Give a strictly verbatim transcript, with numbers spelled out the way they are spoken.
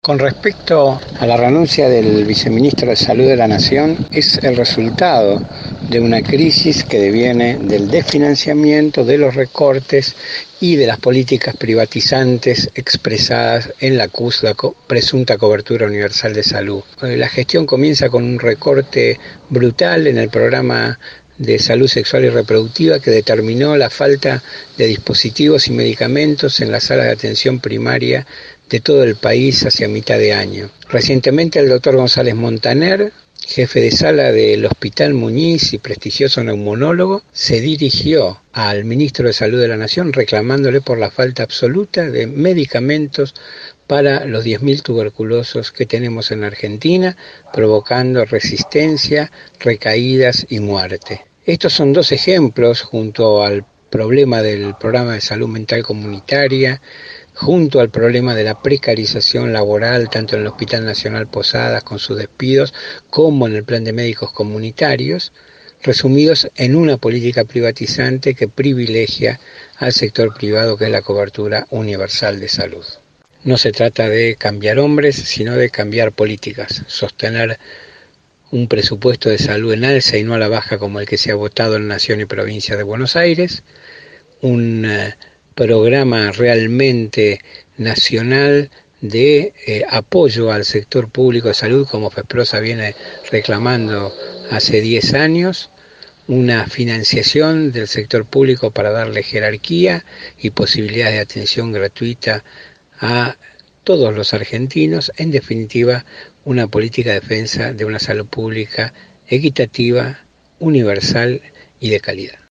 Con respecto a la renuncia del viceministro de Salud de la Nación, es el resultado de una crisis que deviene del desfinanciamiento, de los recortes y de las políticas privatizantes expresadas en la C U S, la co- presunta cobertura universal de salud. Eh, La gestión comienza con un recorte brutal en el programa de salud sexual y reproductiva que determinó la falta de dispositivos y medicamentos en las salas de atención primaria de todo el país hacia mitad de año. Recientemente el doctor González Montaner, jefe de sala del Hospital Muñiz y prestigioso neumonólogo, se dirigió al ministro de Salud de la Nación reclamándole por la falta absoluta de medicamentos para los diez mil tuberculosos que tenemos en Argentina, provocando resistencia, recaídas y muerte. Estos son dos ejemplos, junto al problema del programa de salud mental comunitaria, junto al problema de la precarización laboral, tanto en el Hospital Nacional Posadas con sus despidos, como en el plan de médicos comunitarios, resumidos en una política privatizante que privilegia al sector privado, que es la cobertura universal de salud. No se trata de cambiar hombres, sino de cambiar políticas, sostener un presupuesto de salud en alza y no a la baja como el que se ha votado en Nación y Provincia de Buenos Aires, un eh, programa realmente nacional de eh, apoyo al sector público de salud, como FESPROSA viene reclamando hace diez años, una financiación del sector público para darle jerarquía y posibilidades de atención gratuita a todos los argentinos, en definitiva, una política de defensa de una salud pública equitativa, universal y de calidad.